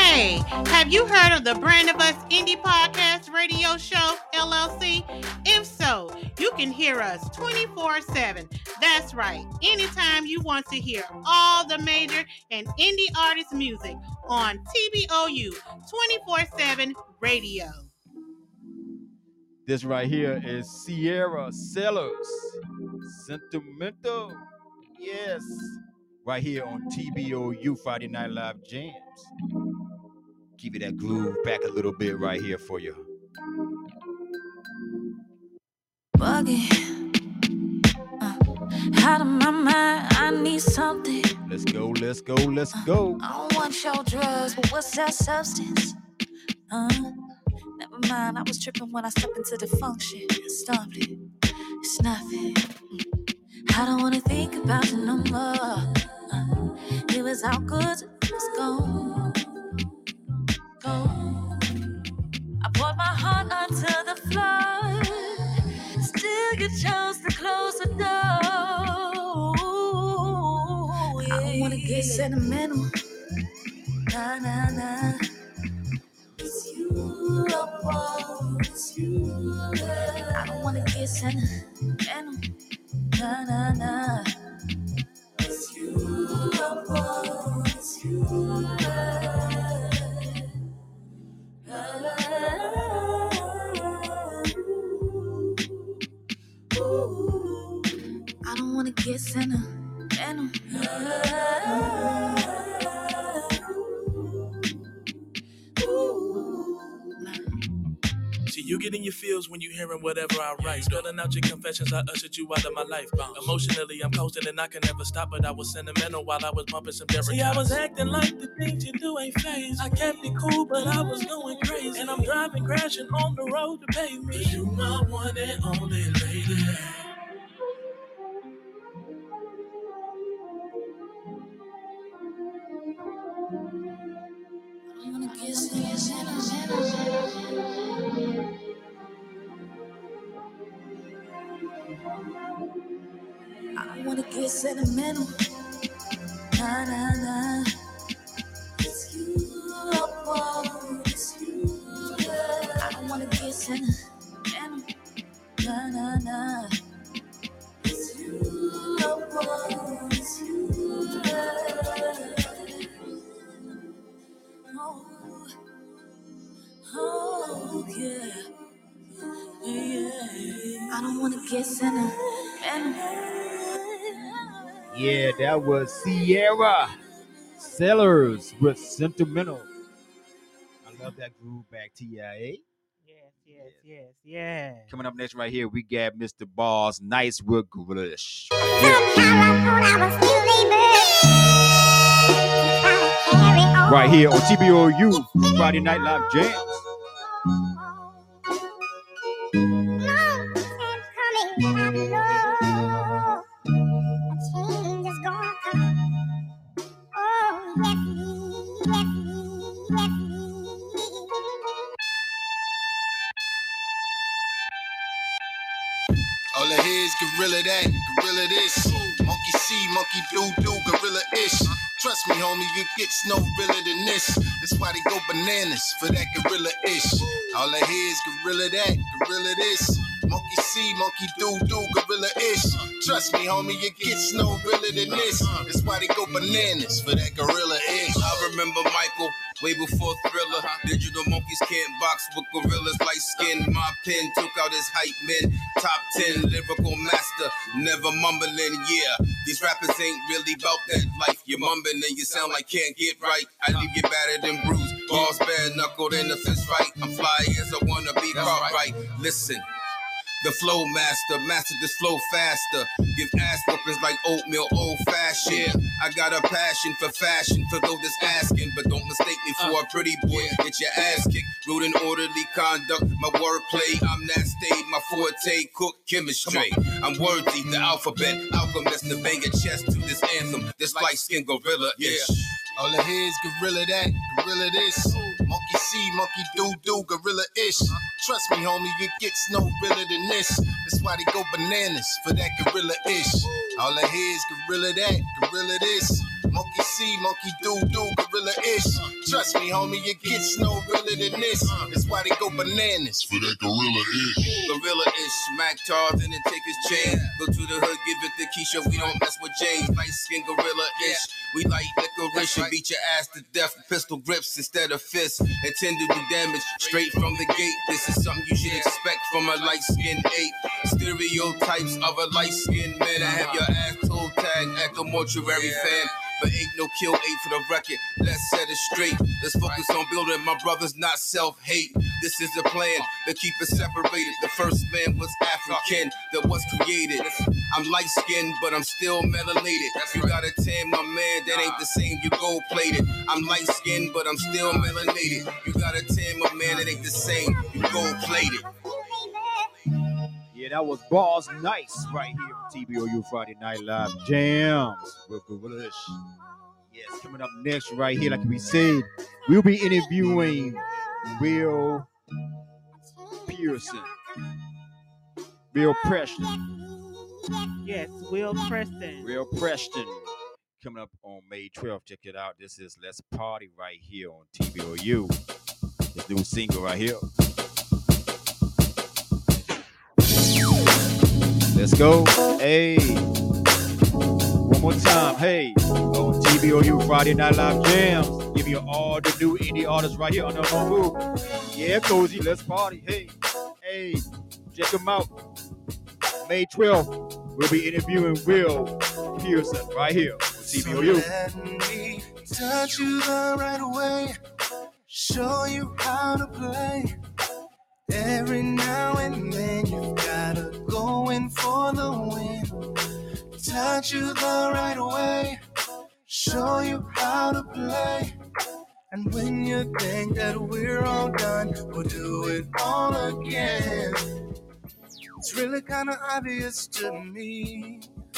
C: Hey, have you heard of the Brand of Us Indie Podcast Radio Show, L L C? If so, you can hear us twenty-four seven. That's right, anytime you want to hear all the major and indie artist music on T B O U twenty-four seven Radio.
D: This right here is Sierra Sellers, Sentimental. Yes, right here on T B O U Friday Night Live Jams. Keep it that groove back a little bit right here for you.
J: Buggy, uh, out of my mind, I need something.
D: Let's go, let's go, let's go.
J: I don't want your drugs, but what's that substance? Uh, never mind, I was tripping when I stepped into the function. Stopped it, it's nothing. I don't wanna think about you no more. Uh, it was all good, let's go. Go. I poured my heart onto the floor. Still you chose to close the door. Yeah. I don't wanna get sentimental. Nah, nah, nah. It's you, oh, it's you. I don't wanna get sentimental. Nah, nah, nah. It's you, oh, it's you. I don't wanna get sentimental.
F: See, you get in your feels when you hearing whatever I write. Spelling out your confessions, I ushered you out of my life. Emotionally, I'm coasting and I can never stop, but I was sentimental while I was bumping some Derek. See, I was acting like the things you do ain't phased. I kept it cool, but I was going crazy. And I'm driving, crashing on the road to pay me. Cause you my one and only lady.
J: I wanna get sentimental. I wanna get sentimental. Nah, nah, nah. It's you, oh, it's you. I don't wanna get sentimental. Nah, nah, nah. It's you, oh, it's you. Oh, oh, yeah. Yeah. I don't wanna get sentimental.
D: Yeah, that was Sierra Sellers with Sentimental. I love that groove back, T I A.
C: Yes, yes, yes, yes.
D: Coming up next right here, we got Mister Boss Nice with Gorilla-ish. Right here on T B O U Friday Night Live Jams.
G: All I hear is gorilla that, gorilla this. Monkey see, monkey do do, gorilla ish. Trust me, homie, it gets no realer than this. That's why they go bananas for that gorilla ish. All I hear is gorilla that, gorilla this. Monkey see, monkey do do, gorilla ish. Trust me, homie, it gets no realer than this. That's why they go bananas for that gorilla ish.
K: I remember Michael. Way before Thriller, digital monkeys can't box with gorillas light skin. My pen took out his hype men. Top ten lyrical master, never mumbling, yeah. These rappers ain't really about that life. You're mumbling and you sound like can't get right. I leave you battered and bruised. Balls bare knuckled in a fist fight. I'm fly as I wanna be caught right. Listen. The flow master, master this flow faster. Give ass whoopings like oatmeal, old fashioned. I got a passion for fashion for those that's asking, but don't mistake me for a pretty boy. Get your ass kicked, rude and orderly conduct. My wordplay, I'm that state, my forte, cook chemistry. I'm worthy, the alphabet, alchemist, the bang your chest to this anthem. This light skin gorilla, yeah.
G: All I hear is gorilla that, gorilla this. Monkey see, monkey do do, gorilla ish. Trust me, homie, it gets no realer than this. That's why they go bananas for that gorilla ish. All I hear is gorilla that, gorilla this. Monkey C, monkey doo doo, gorilla-ish. Trust me, homie, it gets no realer than this. That's why they go bananas.
E: For that gorilla-ish.
K: Gorilla-ish, Mac Tarzan and take his chain. Go to the hood, give it to Keisha, we don't mess with James. Light skin gorilla-ish. We like licorice and beat your ass to death. Pistol grips instead of fists. Intend to do damage straight from the gate. This is something you should expect from a light-skinned ape. Stereotypes of a light-skinned man. I have your ass toe tag at the mortuary fan. But ain't no kill eight for the record. Let's set it straight. Let's focus on building my brothers, not self-hate. This is the plan to keep it separated. The first man was African that was created. I'm light-skinned, but I'm still melanated. You gotta tan my man, that ain't the same, you gold-plated. I'm light-skinned, but I'm still melanated. You gotta tan my man, that ain't the same, you gold-plated.
D: Yeah, that was Balls Nice right here on T B O U Friday Night Live Jams with Gorilla-ish. Yes, coming up next right here, like we said, we'll be interviewing Will Pearson. Will Preston.
C: Yes, Will Preston.
D: Will Preston. Coming up on May twelfth. Check it out. This is Let's Party right here on T B O U. This new single right here. Let's go. Hey. One more time. Hey. On T B O U Friday Night Live Jams. Give you all the new indie artists right here on the move. Yeah, Cozy. Let's party. Hey. Hey. Check them out. May twelfth. We'll be interviewing Will Pearson right here on T B O U.
F: So let me touch you the right way. Show you how to play. Every now and then you gotta go in for the win. Touch you the right way. Show you how to play. And when you think that we're all done, we'll do it all again. It's really kinda obvious to me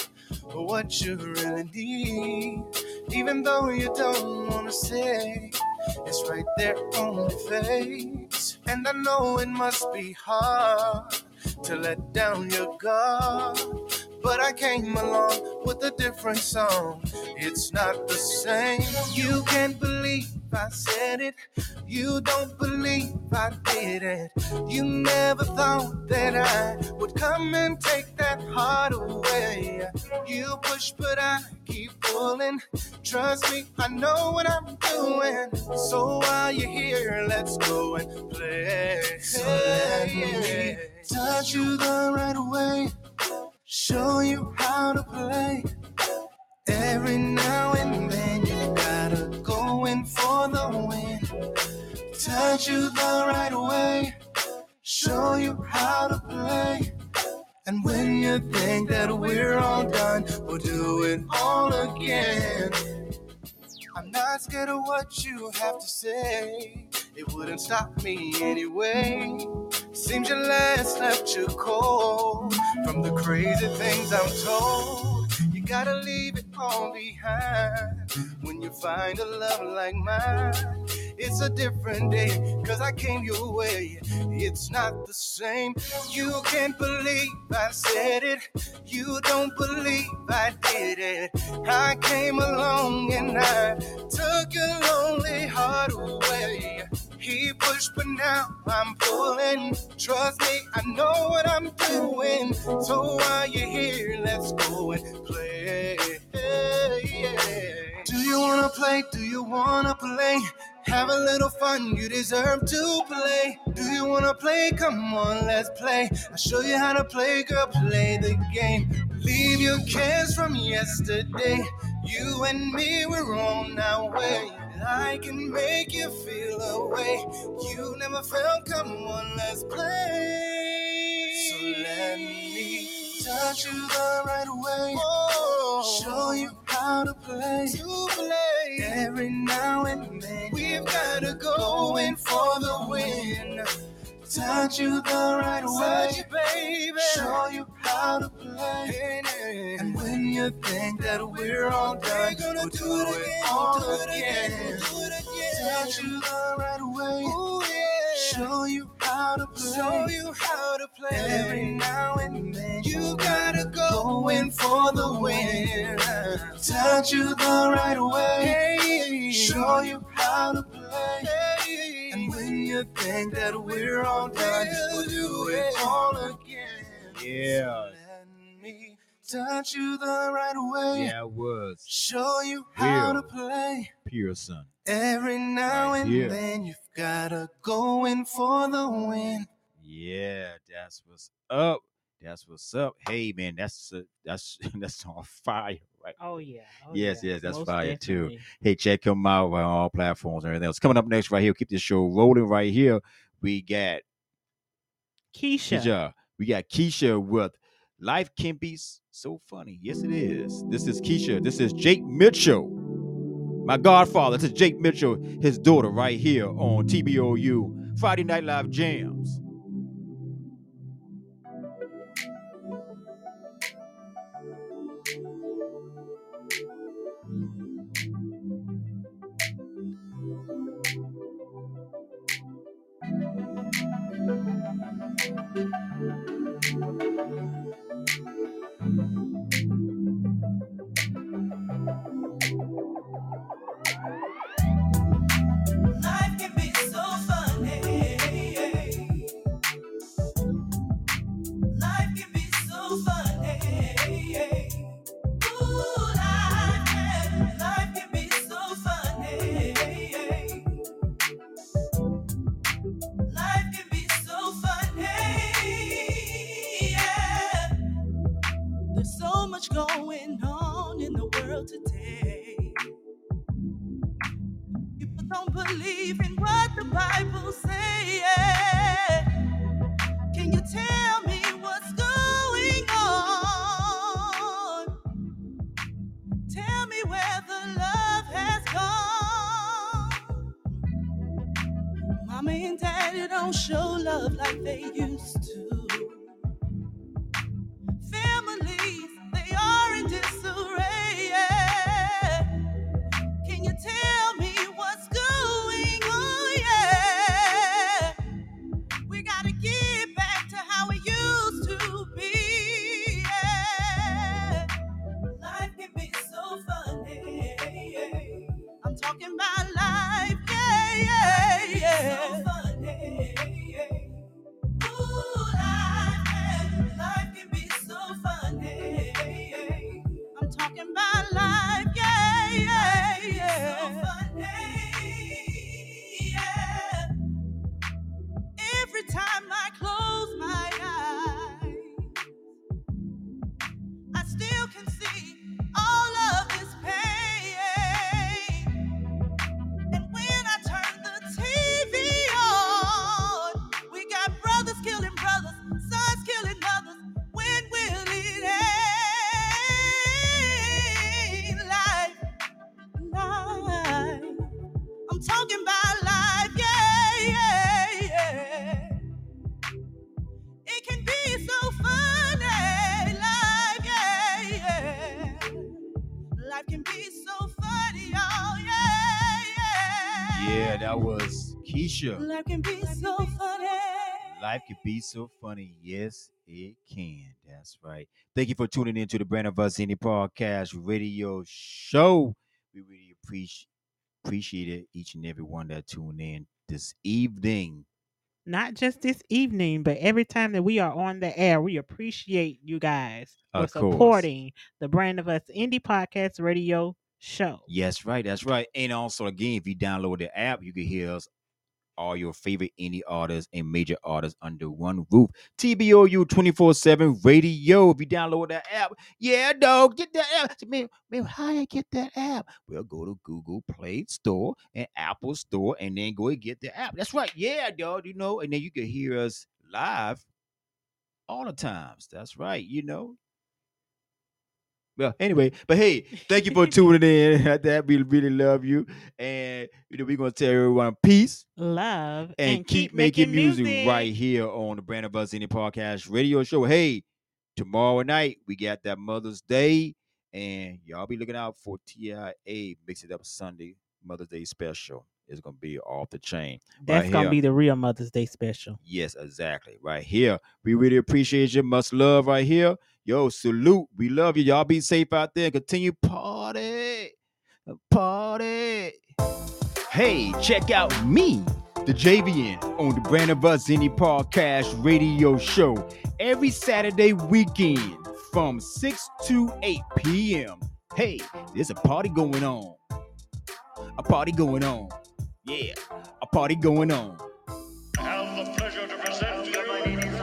F: what you really need. Even though you don't wanna say, it's right there on your face. And I know it must be hard to let down your guard, but I came along with a different song. It's not the same. You can't believe I said it. You don't believe I did it. You never thought that I would come and take that heart away. You push, but I keep pulling. Trust me, I know what I'm doing. So while you're here, let's go and play. So let me touch you the right way. Show you how to play. Every now and then you gotta go in for the win. Touch you the right way. Show you how to play. And when you think that we're all done, we'll do it all again. I'm not scared of what you have to say. It wouldn't stop me anyway. Seems your last left you cold from the crazy things I'm told. You gotta leave it all behind when you find a love like mine. It's a different day, cause I came your way. It's not the same. You can't believe I said it. You don't believe I did it. I came along and I took your lonely heart away. He pushed, but now I'm pulling. Trust me, I know what I'm doing. So while you're here, let's go and play. Do you wanna play? Do you wanna play? Have a little fun, you deserve to play. Do you wanna play? Come on, let's play. I'll show you how to play, girl, play the game. Leave your cares from yesterday. You and me, we're on our way. I can make you feel a way you never felt. Come on, let's play. So let me touch you the right way. Oh, show you how to play. To play. Every now and then we've gotta go in for the win. Touch you the right way, touch you, baby. Show you how to play. And when you think that we're all done, we're gonna we'll do, do it again, all do it again. again. Do it again. Touch you the right way. Ooh, yeah. Show you how to play. Show you how to play. Every now and then you gotta
G: gotta go in for the win. Touch you the right way, show you how to play. And when you think that we're all done, we'll do it all again.
D: Yeah.
G: Let me touch you the right way.
D: Yeah, it was.
G: Show you how
D: Real.
G: to play.
D: Pure son.
G: Every now
D: Right
G: and
D: here.
G: then you've gotta go in for the win.
D: Yeah, that's what's up. That's what's up. Hey man, that's uh, that's that's on fire, right?
C: Oh yeah. Oh,
D: yes,
C: yeah.
D: yes, that's
C: Most
D: fire too.
C: definitely.
D: Hey, check him out on all platforms and everything else. Coming up next, right here, keep this show rolling. Right here, we got
C: Keisha.
D: Keisha. We got Keisha with Life Can Be So Funny. Yes, it is. This is Keisha. This is Jake Mitchell. My godfather. This is Jake Mitchell, his daughter, right here on T B O U Friday Night Live Jams.
F: Life can be so funny. Life can be so funny. Ooh, life can, life can be so funny. Life can be so funny. Yeah. There's so much going on in the world today. People don't believe in what the Bible says. Can you tell me what's going on? Tell me where the love has gone. Mama and daddy don't show love like they used to. Families, they are in disarray. Yeah. Can you tell me what's going on? Yeah. We gotta get back to how it used to be. Yeah. Life can be so funny. I'm talking about life. Yeah, yeah, yeah. So funny. Ooh, life can, life can be so funny. I'm talking about life. Yeah, yeah, yeah. So funny. Yeah. Every time I close my eyes, I still can see all of this pain. And when I turn the T V on, we got brothers killing brothers, sons killing mothers. When will it end? Life, life. I'm talking about life, yeah, yeah, yeah. It can be so funny, life, yeah, yeah. Life can be so funny, oh, yeah, yeah.
D: Yeah, that was Keisha.
F: Life can be so funny.
D: Life can be so funny. Yes, it can. That's right. Thank you for tuning in to the Brand of Us Indie Podcast Radio Show. We really appreciate appreciate it, each and every one that tuned in this evening.
C: Not just this evening, but every time that we are on the air, we appreciate you guys for
D: Of course.
C: supporting the Brand of Us Indie Podcast Radio Show.
D: Yes, right. That's right. And also, again, if you download the app, you can hear us, all your favorite indie artists and major artists under one roof. T B O U twenty-four seven Radio. If you download that app, yeah, dog, get that app. So, man, man, how do I get that app? Well, go to Google Play Store and Apple Store and then go and get the app. That's right. Yeah, dog, you know, and then you can hear us live all the times. That's right, you know. Well, anyway, but hey, thank you for tuning in. At that, we really love you, and you know we're gonna tell everyone peace,
C: love,
D: and,
C: and
D: keep,
C: keep
D: making,
C: making
D: music,
C: music.
D: right here on the Brand of Us Indie Podcast Radio Show. Hey, tomorrow night we got that Mother's Day, and y'all be looking out for T I A Mix It Up Sunday Mother's Day special. It's gonna be off the chain.
C: That's
D: right
C: gonna
D: here.
C: be the real Mother's Day special.
D: Yes, exactly. Right here. We really appreciate you. Much love right here. Yo, salute. We love you. Y'all be safe out there and continue party. Party. Hey, check out me, the J V N, on the Brand of Us Any Podcast radio show every Saturday weekend from six to eight p.m. Hey, there's a party going on. A party going on. Yeah, a party going on.
F: I have the pleasure to present to you.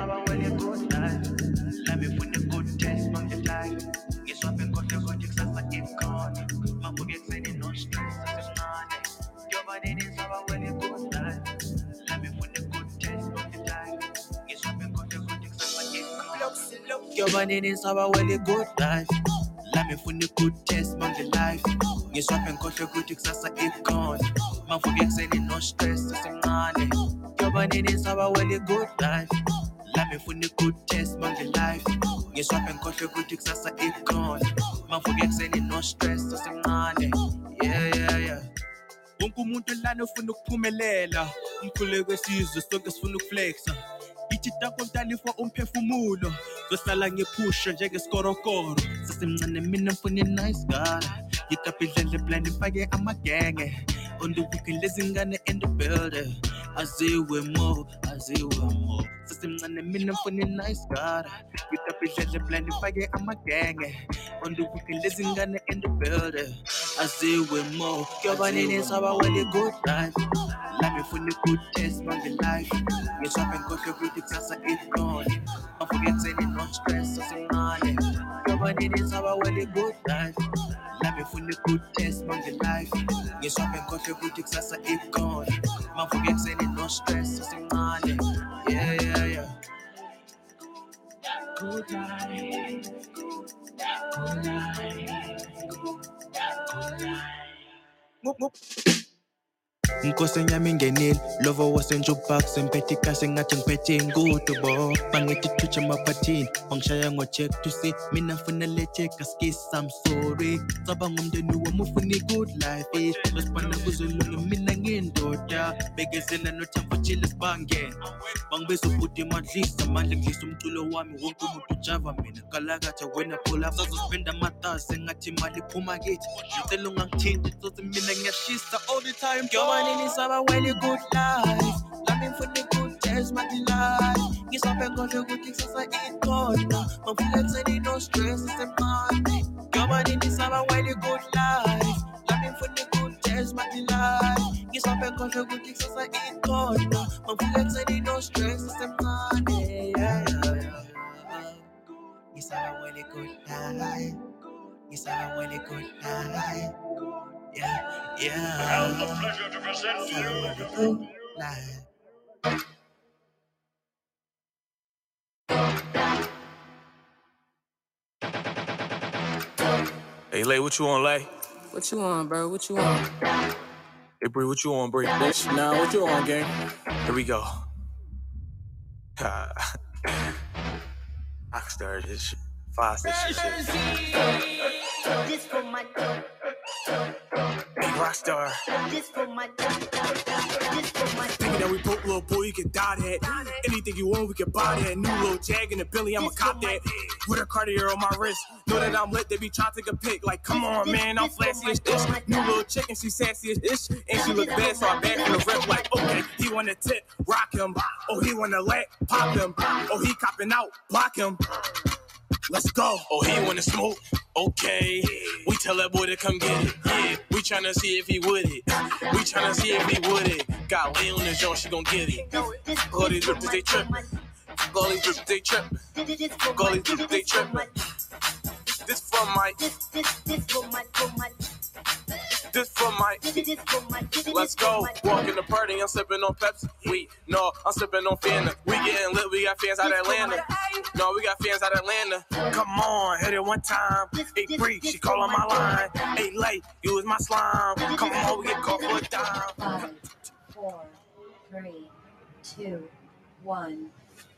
F: Let me put the good test on the life. Yes, I've been got the good success like it gone. My book is saying no stress, it's not. Your body is our really good life. Let me put the good test on the life. Yes, I've been got the good success like it gone. Your body is our really good life. Let me put the good test on the life. Yes, I've been got the good success like it gone. My book is saying no stress, it's not. Your body is our really good life. Let me put the good test on the life. Yes, I've been got the good success like it gone. My book is saying no stress, it's not. Yeah, yeah, yeah. Wonke umuntu lana ufuna ukuphumelela. Umkhuleko wesizwe sonke sifuna ukuflexa. Ichita kontalifa umphefumulo. Zohlala ngiphusha njengeskorokoro. Sasemncane mina mfuna nice guy. Yikapidlele blind ifake amagenge. On the weekend lezingane in the building. Aziwe mo, aziwe mo. Sasemncane mina mfuna nice guy. Yikapidlele blind ifake amagenge. On the weekend lezingane in the building. Aziwe mo. Your body is our really good life. Let me put the good test on the life. Yes, I've been got your critics as I get gone. Don't forget saying no stress, so say money. Your body is our really good life. Let me put the good test on the life. Yes, I've been got your critics as I get gone. Don't forget saying no stress, so say money. Yeah, yeah, yeah. Good life. Good life. Good life. Whoop, whoop. Nkosi nyami ingenile lovo wasenjukebox semphethe ikase ngathi ngiphethe ingudo bo bangithi thutshe emaphathini wangishaya ngo-check to see mina mfuna le check askisi I'm sorry saba ngumndeni wami ufuna i-good life losibhana kuzolunga mina ngindoda bekezela nothambo chile sibangena bangibiza ubhuti emadlisa amandla ngidlisa umculo wami wonke umuntu ujava mina kalakatha wena pull up sazospenda amatasi engathi imali iphuma kithi ngicela ungangithinti sothi mina ngiyashisa all the time. It is our really good life. Loving for the good test, my life. Yes, I've been got the good things as I eat corn. My feelings ain't no stress, it's a money. Your body is our really good life. Loving for the good test, my life. Yes, I've been got the good things as I eat corn. My feelings ain't no stress, it's a money. Yeah, yeah, yeah. Yes, our really good life. Yes, our really good life. Yeah, yeah. I have the pleasure to present to you.
L: Hey, Lay, what you on, Lay?
M: What you on, bro? What you on?
L: Hey, Bree, what you on, Bree?
M: Bitch, nah, what you on, gang?
L: Here we go. I can start this shit. Fast this shit.
B: This for my
L: Hey, Rockstar.
B: This for my This for my
L: Thinking that we broke, little boy, you can die that. Anything you want, we can buy that. New little Jag in the Billy, I'ma cop that. With a Cartier on my wrist. Know that I'm lit, they be trying to take a pic. Like, come on, man, I'm flashy as this. New little chick and she sassy as this. And she look bad, so I back in the rip. Like, okay, he wanna tip, rock him. Oh, he wanna let, pop him. Oh, he copping out, block him. Let's go. Oh, he wanna smoke? Okay. We tell that boy to come get it. Yeah, we tryna see if he would it. We tryna see if he would it. Got Lay on the joint, she gon' get it. All these rippers, they trip. All these rippers, they trip. All these rippers, they trip. This from my.
B: This this this for my for my
L: This from my. Let's go. Walk in the party, I'm sipping on Pepsi. We no, I'm sipping on Fanta. We getting lit, we got fans out of Atlanta. No, we got fans out of Atlanta. Come on, hit it one time. Hey, Bree, she call on my line. Hey, Lay, you was my slime. Come on, we get caught for a dime.
B: Five, four, three, two, one.